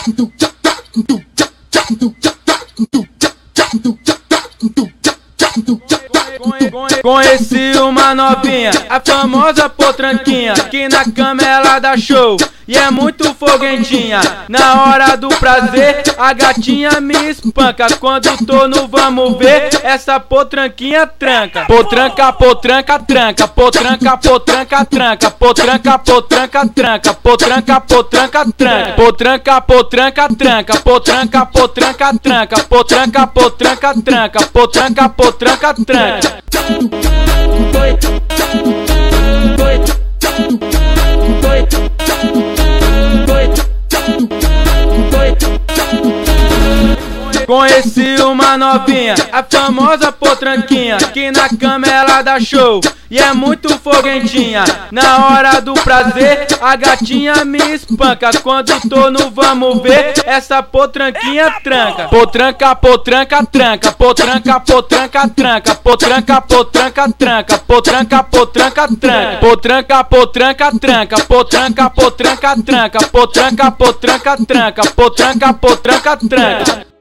Conheci uma novinha, a famosa potranquinha, que na cama ela dá show e é muito foguentinha. Na hora do prazer, a gatinha me espanca. Quando tô no vamos ver, essa potranquinha tranca. Potranca, potranca, tranca. Potranca, potranca, tranca. Potranca, potranca, tranca. Potranca, potranca, tranca. Potranca, potranca, tranca. Potranca, potranca, tranca. Potranca, potranca, tranca. Potranca, potranca, tranca. Conheci uma novinha, a famosa potranquinha, que na cama ela dá show e é muito foguentinha. Na hora do prazer, a gatinha me espanca. Quando tô no vamos ver, essa potranquinha tranca. Potranca, potranca, tranca. Potranca, potranca, tranca. Potranca, potranca, tranca. Potranca, potranca, tranca. Potranca, potranca, tranca. Potranca, potranca, tranca. Potranca, potranca, tranca. Potranca, potranca, tranca.